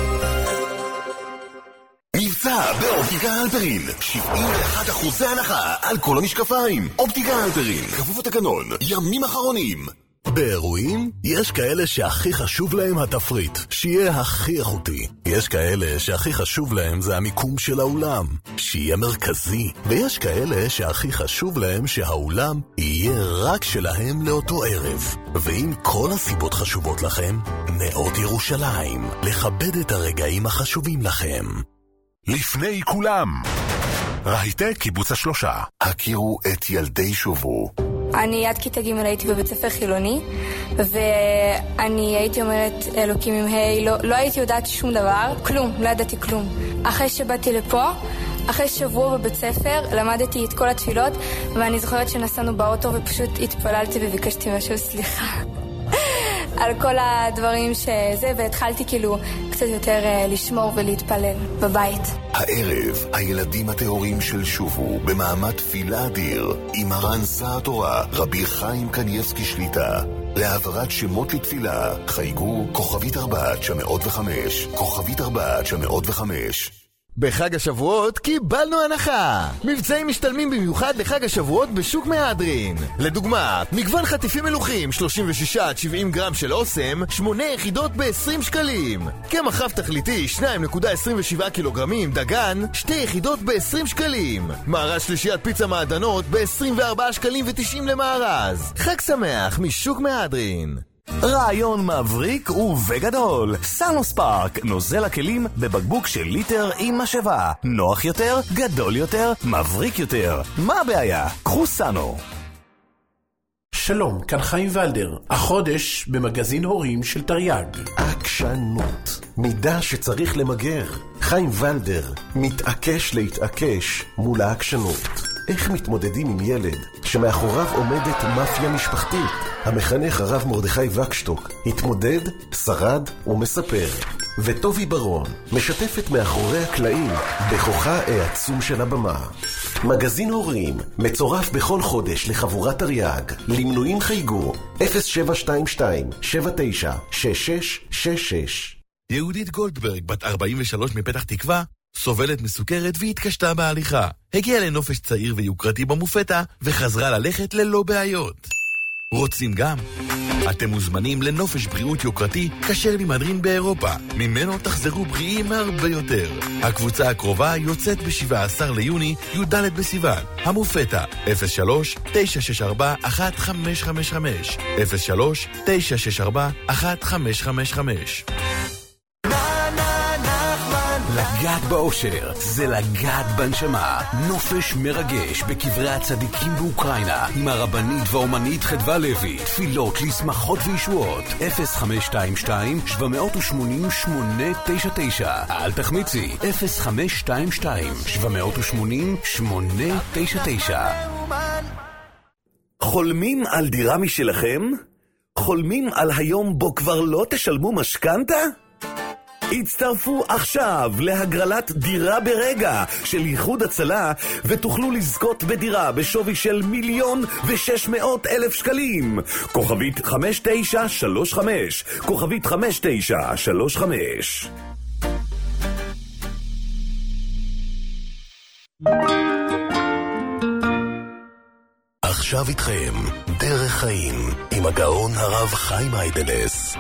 מבצע באופטיקה אלפרין, שבעים ואחד אחוזי הנחה על כל המשקפיים. אופטיקה אלפרין, כפוף לתקנון, ימים אחרונים. באירועים יש כאלה שהכי חשוב להם התפריט, שיהיה הכי איכותי. יש כאלה שהכי חשוב להם זה המיקום של האולם, שיהיה מרכזי. ויש כאלה שהכי חשוב להם שהאולם יהיה רק שלהם לאותו ערב. ואם כל הסיבות חשובות לכם, נאות ירושלים, לכבד את הרגעים החשובים לכם. לפני כולם, רהיטי קיבוץ השלושה. הכירו את ילדי שובו. אני עד כיתה ג' הייתי בבית ספר חילוני, ואני הייתי אומרת אלוקים עם היי, לא, לא הייתי יודעת שום דבר, כלום, לא ידעתי כלום. אחרי שבאתי לפה, אחרי שבוע בבית ספר, למדתי את כל התפילות, ואני זוכרת שנסענו באוטו ופשוט התפללתי וביקשתי משהו סליחה. על כל הדברים שזה, והתחלתי כאילו קצת יותר לשמור ולהתפלל בבית. הערב, הילדים הטהורים של שובו במעמד תפילה אדיר עם מרן שר התורה רבי חיים קניאבסקי שליטה להעברת שמות לתפילה. חייגו כוכבית ארבע תשע מאות וחמש, כוכבית ארבע תשע מאות וחמש. בחג השבועות קיבלנו הנחה. מבצעים משתלמים במיוחד לחג השבועות בשוק מהדרין. לדוגמה, מגוון חטיפים מלוכים שלושים ושש עד שבעים גרם של אוסם, שמונה יחידות ב-עשרים שקלים. קמח רב תכליתי שתיים נקודה עשרים ושבע קילוגרמים דגן, שתי יחידות ב-עשרים שקלים. מארז שלישיית פיצה מעדנות ב-עשרים וארבעה שקלים ו-תשעים למארז. חג שמח משוק מהדרין. רעיון מבריק ובגדול. סנו ספארק, נוזל הכלים בבקבוק של ליטר עם משאבה. נוח יותר, גדול יותר, מבריק יותר. מה הבעיה? קחו סנו. שלום, כאן חיים ולדר. החודש במגזין הורים של תרי"ג. עקשנות, מידה שצריך למגר. חיים ולדר מתעקש להתעקש מול העקשנות. איך מתמודדים עם ילד שמאחוריו עומדת מאפיה משפחתית. המחנך הרב מרדכי וקשטוק התמודד, שרד ומספר. וטובי ברון משתפת מאחורי הקלעים בכוחה העצום של הבמה. מגזין הורים מצורף בכל חודש לחבורת תרי"ג. למנויים חייגו אפס שבע שתיים שתיים שבע תשע שש שש שש שש. יהודית גולדברג, בת ארבעים ושלוש מפתח תקווה, סובלת מסוכרת והתקשתה בהליכה. הגיעה לנופש צעיר ויוקרתי במופתה וחזרה ללכת ללא בעיות. רוצים גם? אתם מוזמנים לנופש בריאות יוקרתי כשר למהדרין באירופה. ממנו תחזרו בריאים הרבה יותר. הקבוצה הקרובה יוצאת ב-שבעה עשר ליוני, י"ד בסיוון. המופתה אפס שלוש תשע שש ארבע אחת חמש חמש חמש אפס שלוש תשע שש ארבע אחת חמש חמש חמש. לגעת באושר זה לגעת בנשמה. נופש מרגש בקברי הצדיקים באוקראינה עם הרבנית והאומנית חדווה לוי. תפילות לשמחות וישועות. אפס חמש שתיים שתיים שבע שמונה שמונה תשע תשע. אל תחמיצי. אפס חמש שתיים שתיים שבע שמונה שמונה תשע תשע. חולמים על דירה משלכם? חולמים על היום בו כבר לא תשלמו משכנתה? הצטרפו עכשיו להגרלת דירה ברגע של ייחוד הצלה ותוכלו לזכות בדירה בשווי של מיליון ושש מאות אלף שקלים. כוכבית חמש תשע שלוש חמש, כוכבית חמש תשע שלוש חמש. עכשיו איתכם דרך חיים עם הגאון הרב חיים היידלס.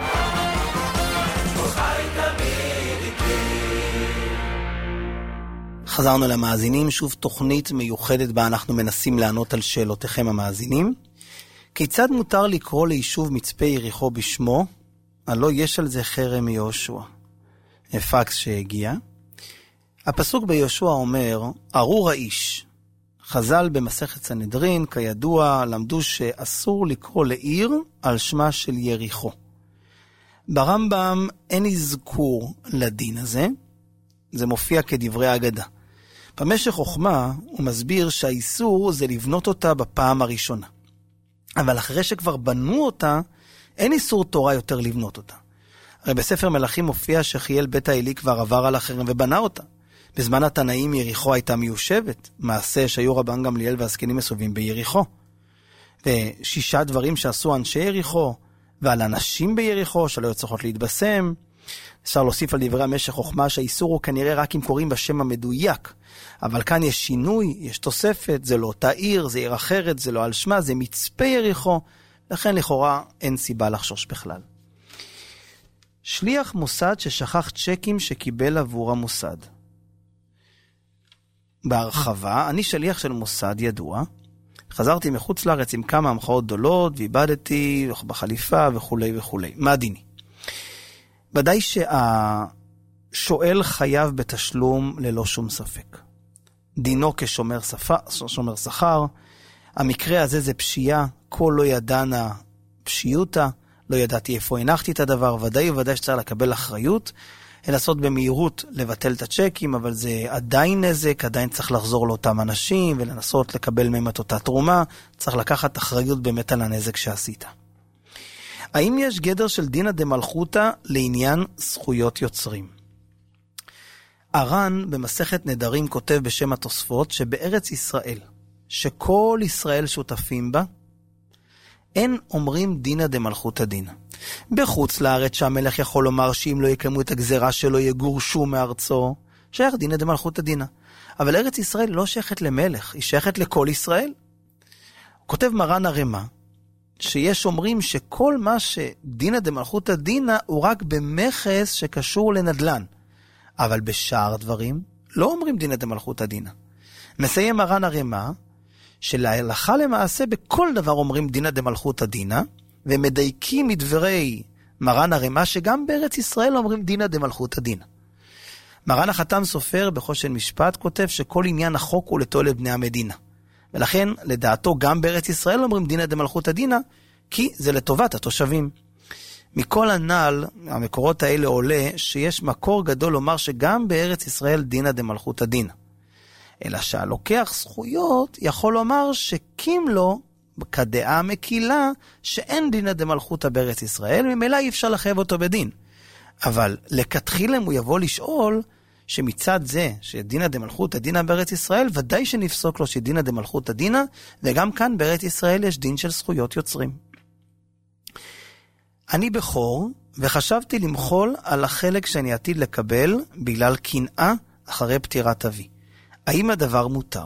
חזרנו למאזינים, שוב תוכנית מיוחדת בה אנחנו מנסים לענות על שאלותיכם המאזינים. כיצד מותר לקרוא ליישוב מצפה יריחו בשמו? הלא יש על זה חרם יהושע. פקס שהגיע. הפסוק ביהושע אומר, ארור האיש. חז"ל במסכת סנהדרין, כידוע, למדו שאסור לקרוא לעיר על שמה של יריחו. ברמב"ם אין אזכור לדין הזה, זה מופיע כדברי אגדה. במשך חוכמה הוא מסביר שהאיסור זה לבנות אותה בפעם הראשונה. אבל אחרי שכבר בנו אותה, אין איסור תורה יותר לבנות אותה. הרי בספר מלכים מופיע שחיאל בית האלי כבר עבר על החרם ובנה אותה. בזמן התנאים יריחו הייתה מיושבת, מעשה שהיו רבן גמליאל והזקנים מסובים ביריחו. ושישה דברים שעשו אנשי יריחו, ועל אנשים ביריחו שלא היו צריכות להתבשם. אפשר להוסיף על דברי המשך חוכמה שהאיסור הוא כנראה רק אם קוראים בשם המדויק. אבל כאן יש שינוי, יש תוספת, זה לא אותה עיר, זה עיר אחרת, זה לא על שמה, זה מצפה יריחו, לכן לכאורה אין סיבה לחשוש בכלל. שליח מוסד ששכח צ'קים שקיבל עבור המוסד. בהרחבה, אני שליח של מוסד ידוע, חזרתי מחוץ לארץ עם כמה המחאות גדולות, ואיבדתי בחליפה וכו' וכו'. מה דיני? ודאי שהשואל חייב בתשלום ללא שום ספק. דינו כשומר שומר שכר, המקרה הזה זה פשיעה, כל לא ידענה פשיותה, לא ידעתי איפה הנחתי את הדבר, ודאי וודאי שצריך לקבל אחריות, לנסות במהירות לבטל את הצ'קים, אבל זה עדיין נזק, עדיין צריך לחזור לאותם אנשים, ולנסות לקבל מהם את אותה תרומה, צריך לקחת אחריות באמת על הנזק שעשית. האם יש גדר של דינא דמלכותא לעניין זכויות יוצרים? הר"ן במסכת נדרים כותב בשם התוספות שבארץ ישראל, שכל ישראל שותפים בה, אין אומרים דינא דמלכותא דינא. בחוץ לארץ שהמלך יכול לומר שאם לא יקיימו את הגזרה שלו יגורשו מארצו, שייך דינא דמלכותא דינא. אבל ארץ ישראל לא שייכת למלך, היא שייכת לכל ישראל. כותב מרן הרמ"א, שיש אומרים שכל מה שדינא דמלכותא דינא הוא רק במכס שקשור לנדל"ן. אבל בשאר דברים לא אומרים דינא דמלכותא דינא. מסיים מרן הרמ"א, שלהלכה למעשה בכל דבר אומרים דינא דמלכותא דינא, ומדייקים מדברי מרן הרמ"א שגם בארץ ישראל אומרים דינא דמלכותא דינא. מרן החתם סופר בחושן משפט כותב שכל עניין החוק הוא לתועלת בני המדינה. ולכן לדעתו גם בארץ ישראל אומרים דינא דמלכותא דינא, כי זה לטובת התושבים. מכל הנ"ל, המקורות האלה עולה שיש מקור גדול לומר שגם בארץ ישראל דינא דמלכותא דינא. אלא שהלוקח זכויות יכול לומר שקים לו כדעה מקילה שאין דינא דמלכותא בארץ ישראל, ממילא אי אפשר לחייב אותו בדין. אבל לכתחילה הוא יבוא לשאול שמצד זה שדינא דמלכותא דינא בארץ ישראל, ודאי שנפסוק לו שדינא דמלכותא דינא, וגם כאן בארץ ישראל יש דין של זכויות יוצרים. אני בכור, וחשבתי למחול על החלק שאני עתיד לקבל בגלל קנאה אחרי פטירת אבי. האם הדבר מותר?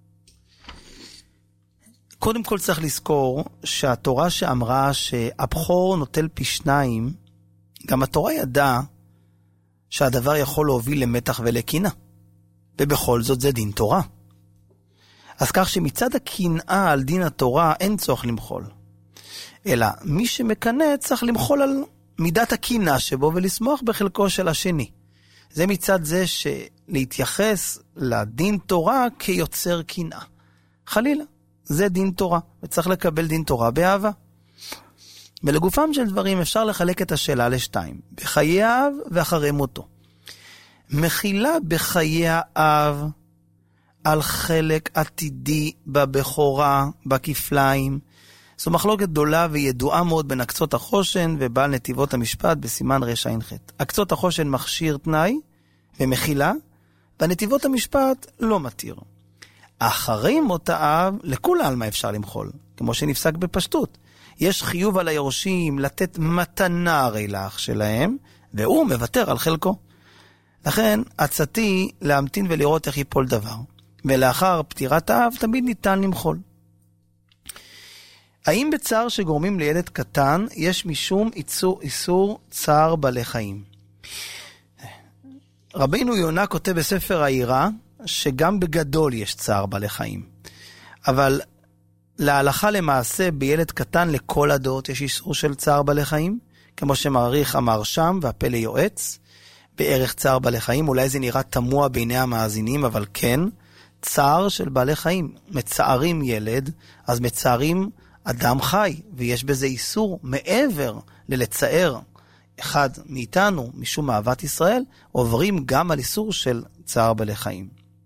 קודם כל צריך לזכור שהתורה שאמרה שהבכור נוטל פי שניים, גם התורה ידעה שהדבר יכול להוביל למתח ולקנאה. ובכל זאת זה דין תורה. אז כך שמצד הקנאה על דין התורה אין צורך למחול. אלא מי שמקנא צריך למחול על מידת הקנאה שבו ולשמוח בחלקו של השני. זה מצד זה שלהתייחס לדין תורה כיוצר קנאה. חלילה, זה דין תורה, וצריך לקבל דין תורה באהבה. ולגופם של דברים אפשר לחלק את השאלה לשתיים, בחיי האב ואחרי מותו. מחילה בחיי האב על חלק עתידי בבכורה, בכפליים, זו מחלוקת גדולה וידועה מאוד בין הקצות החושן ובעל נתיבות המשפט בסימן רשע הנחת. הקצות החושן מכשיר תנאי ומחילה, והנתיבות המשפט לא מתיר. אחרי מות האב, לכול העלמה אפשר למחול, כמו שנפסק בפשטות. יש חיוב על היורשים לתת מתנה הרי לאח שלהם, והוא מוותר על חלקו. לכן, עצתי להמתין ולראות איך ייפול דבר. ולאחר פטירת האב, תמיד ניתן למחול. האם בצער שגורמים לילד קטן, יש משום איסור, איסור צער בעלי חיים? רבינו יונה כותב בספר העירה, שגם בגדול יש צער בעלי חיים. אבל להלכה למעשה בילד קטן לכל הדעות יש איסור של צער בעלי חיים, כמו שמעריך אמר שם והפלא יועץ, בערך צער בעלי חיים. אולי זה נראה תמוה בעיני המאזינים, אבל כן, צער של בעלי חיים. מצערים ילד, אז מצערים אדם חי, ויש בזה איסור מעבר ללצער אחד מאיתנו, משום אהבת ישראל, עוברים גם על איסור של צער בעלי חיים.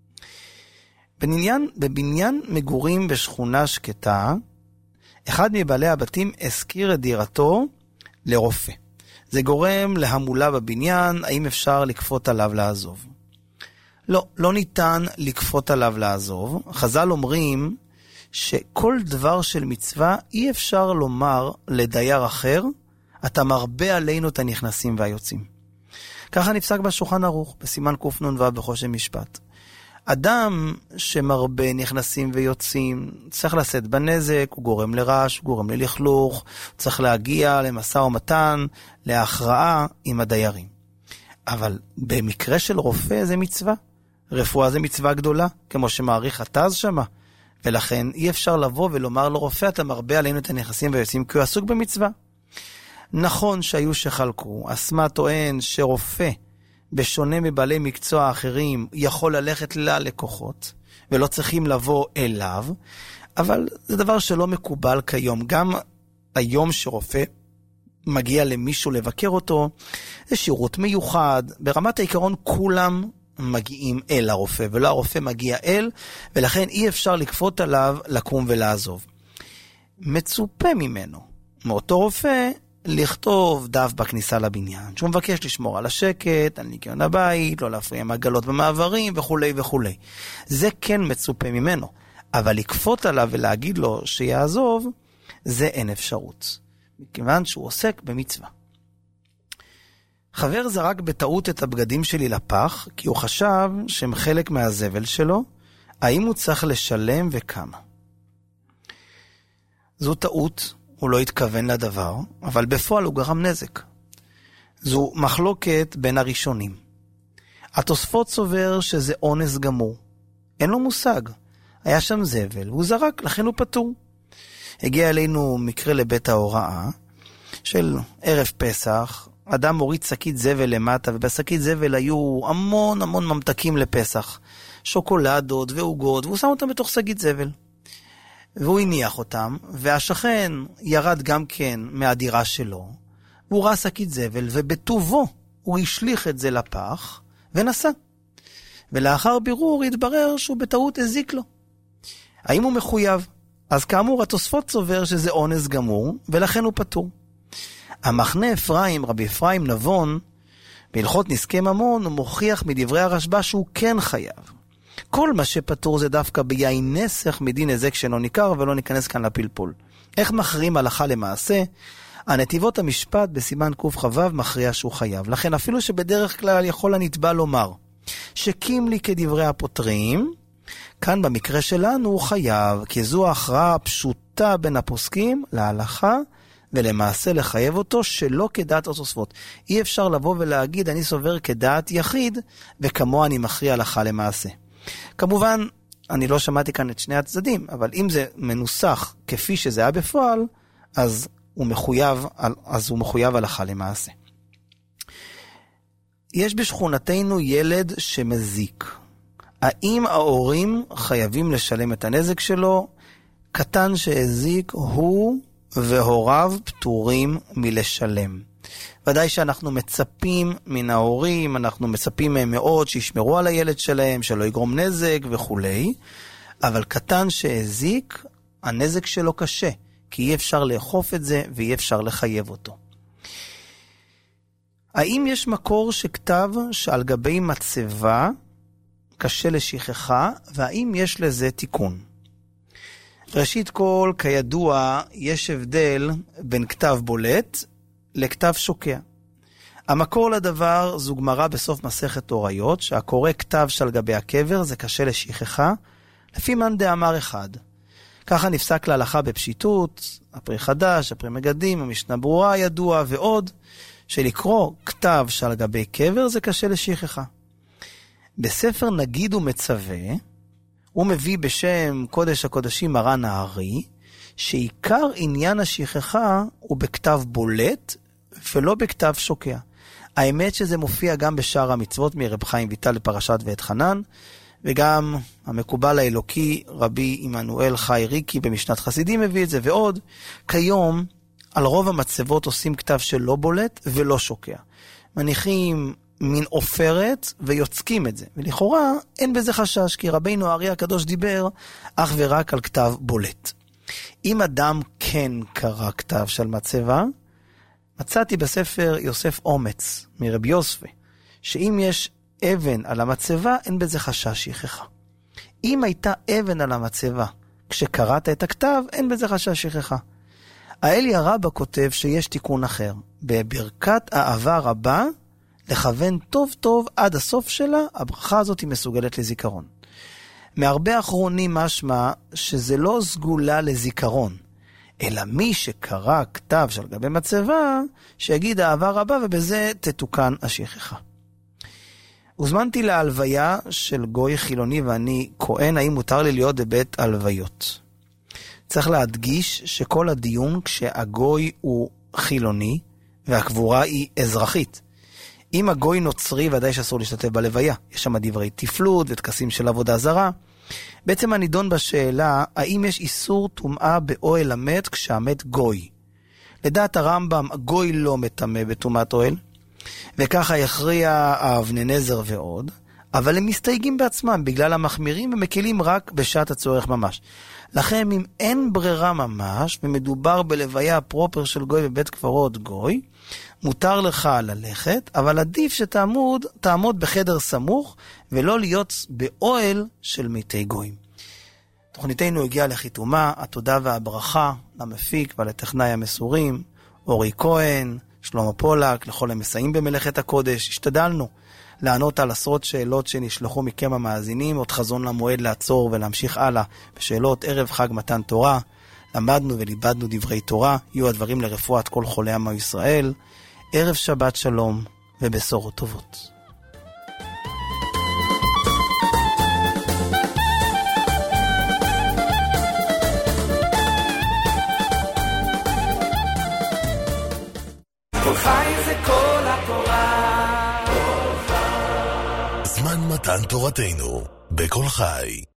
בבניין, בבניין מגורים בשכונה שקטה, אחד מבעלי הבתים הזכיר את דירתו לרופא. זה גורם להמולה בבניין, האם אפשר לקפות עליו לעזוב? לא, לא ניתן לקפות עליו לעזוב. חז"ל אומרים שכל דבר של מצווה אי אפשר לומר לדייר אחר, אתה מרבה עלינו את הנכנסים והיוצאים. ככה נפסק בשולחן ערוך, בסימן קנ"ו בחושן משפט. אדם שמרבה נכנסים ויוצאים, צריך לשאת בנזק, הוא גורם לרעש, הוא גורם ללכלוך, הוא צריך להגיע למשא ומתן, להכרעה עם הדיירים. אבל במקרה של רופא זה מצווה. רפואה זה מצווה גדולה, כמו שמעריך התז שמה. ולכן אי אפשר לבוא ולומר לרופא, אתה מרבה עלינו את הנכנסים ויוצאים, כי הוא עסוק במצווה. נכון שהיו שחלקו, אסמה טוען שרופא, בשונה מבעלי מקצוע אחרים, יכול ללכת ללקוחות, ולא צריכים לבוא אליו, אבל זה דבר שלא מקובל כיום. גם היום שרופא מגיע למישהו לבקר אותו, זה שירות מיוחד. ברמת העיקרון כולם מגיעים אל הרופא, ולא הרופא מגיע אל, ולכן אי אפשר לקפות עליו לקום ולעזוב. מצופה ממנו, מאותו רופא, לכתוב דף בכניסה לבניין, שהוא מבקש לשמור על השקט, על ניקיון הבית, לא להפריע מעגלות במעברים וכו' וכו'. זה כן מצופה ממנו, אבל לקפות עליו ולהגיד לו שיעזוב, זה אין אפשרות, מכיוון שהוא עוסק במצווה. חבר זרק בטעות את הבגדים שלי לפח, כי הוא חשב שהם חלק מהזבל שלו, האם הוא צריך לשלם וכמה? זו טעות, הוא לא התכוון לדבר, אבל בפועל הוא גרם נזק. זו מחלוקת בין הראשונים. התוספות סובר שזה אונס גמור. אין לו מושג. היה שם זבל, הוא זרק, לכן הוא פטור. הגיע אלינו מקרה לבית ההוראה, של ערב פסח, אדם מוריד שקית זבל למטה, ובשקית זבל היו המון המון ממתקים לפסח. שוקולדות ועוגות, והוא שם אותם בתוך שקית זבל. והוא הניח אותם, והשכן ירד גם כן מהדירה שלו, והוא ראה שקית זבל, ובטובו הוא השליך את זה לפח, ונסע. ולאחר בירור התברר שהוא בטעות הזיק לו. האם הוא מחויב? אז כאמור התוספות סובר שזה אונס גמור, ולכן הוא פטור. המחנה אפרים, רבי אפרים נבון, בהלכות נזקי ממון, הוא מוכיח מדברי הרשב"א שהוא כן חייב. כל מה שפטור זה דווקא ביין נסך מדין נזק שלא ניכר, ולא ניכנס כאן לפלפול. איך מכריעים הלכה למעשה? הנתיבות המשפט בסימן קוף חבב מכריע שהוא חייב. לכן אפילו שבדרך כלל יכול הנתבע לומר שקים לי כדברי הפותרים, כאן במקרה שלנו הוא חייב, כי זו ההכרעה הפשוטה בין הפוסקים להלכה, ולמעשה לחייב אותו שלא כדעת התוספות. אי אפשר לבוא ולהגיד אני סובר כדעת יחיד, וכמו אני מכריע הלכה למעשה. כמובן, אני לא שמעתי כאן את שני הצדדים, אבל אם זה מנוסח כפי שזה היה בפועל, אז הוא מחויב, אז הוא מחויב הלכה למעשה. יש בשכונתנו ילד שמזיק. האם ההורים חייבים לשלם את הנזק שלו? קטן שהזיק הוא והוריו פטורים מלשלם. ודאי שאנחנו מצפים מן ההורים, אנחנו מצפים מהם מאוד שישמרו על הילד שלהם, שלא יגרום נזק וכו'. אבל קטן שהזיק, הנזק שלו קשה, כי אי אפשר לאכוף את זה ואי אפשר לחייב אותו. האם יש מקור שכתב שעל גבי מצבה קשה לשכחה, והאם יש לזה תיקון? ראשית כל, כידוע, יש הבדל בין כתב בולט לכתב שוקע. המקור לדבר זו גמרא בסוף מסכת אוריות, שהקורא כתב שעל גבי הקבר זה קשה לשכחה, לפי מאן דאמר אחד. ככה נפסק להלכה בפשיטות, הפרי חדש, הפרי מגדים, המשנה ברורה ידוע ועוד, שלקרוא כתב שעל גבי קבר זה קשה לשכחה. בספר נגיד ומצווה, הוא מביא בשם קודש הקודשים מרן הארי, שעיקר עניין השכחה הוא בכתב בולט, ולא בכתב שוקע. האמת שזה מופיע גם בשאר המצוות מרב חיים ויטל לפרשת ואת חנן, וגם המקובל האלוקי רבי עמנואל חי ריקי במשנת חסידים מביא את זה, ועוד, כיום על רוב המצבות עושים כתב שלא בולט ולא שוקע. מניחים מין עופרת ויוצקים את זה. ולכאורה אין בזה חשש, כי רבינו הארי הקדוש דיבר אך ורק על כתב בולט. אם אדם כן קרא כתב של מצבה, מצאתי בספר יוסף אומץ מרבי יוספה, שאם יש אבן על המצבה, אין בזה חשש שכחה. אם הייתה אבן על המצבה, כשקראת את הכתב, אין בזה חשש שכחה. האלי הרבה כותב שיש תיקון אחר. בברכת אהבה רבה, לכוון טוב טוב עד הסוף שלה, הברכה הזאת היא מסוגלת לזיכרון. מהרבה אחרונים משמע שזה לא סגולה לזיכרון, אלא מי שקרא כתב של גבי מצבה, שיגיד אהבה רבה ובזה תתוקן השכחה. הוזמנתי להלוויה של גוי חילוני ואני כהן, האם מותר לי להיות בבית הלוויות. צריך להדגיש שכל הדיון כשהגוי הוא חילוני והקבורה היא אזרחית. אם הגוי נוצרי ודאי שאסור להשתתף בלוויה, יש שם דברי תפלות וטקסים של עבודה זרה. בעצם הנידון בשאלה, האם יש איסור טומאה באוהל המת כשהמת גוי? לדעת הרמב"ם, גוי לא מטמא בטומאת אוהל, וככה יכריע אבני נזר ועוד, אבל הם מסתייגים בעצמם בגלל המחמירים ומקילים רק בשעת הצורך ממש. לכן אם אין ברירה ממש ומדובר בלוויה פרופר של גוי בבית קברות גוי, מותר לך ללכת, אבל עדיף שתעמוד תעמוד בחדר סמוך ולא להיות באוהל של מתי גויים. תוכניתנו הגיעה לחיתומה, התודה והברכה למפיק ולטכנאי המסורים, אורי כהן, שלמה פולק, לכל המסייעים במלאכת הקודש. השתדלנו לענות על עשרות שאלות שנשלחו מכם המאזינים, עוד חזון למועד לעצור ולהמשיך הלאה בשאלות ערב חג מתן תורה. למדנו וליבדנו דברי תורה, יהיו הדברים לרפואת כל חולי עמו ישראל. ערב שבת שלום ובשורות טובות. כל חי זה כל התורה. זמן מתן תורתנו בכל חי.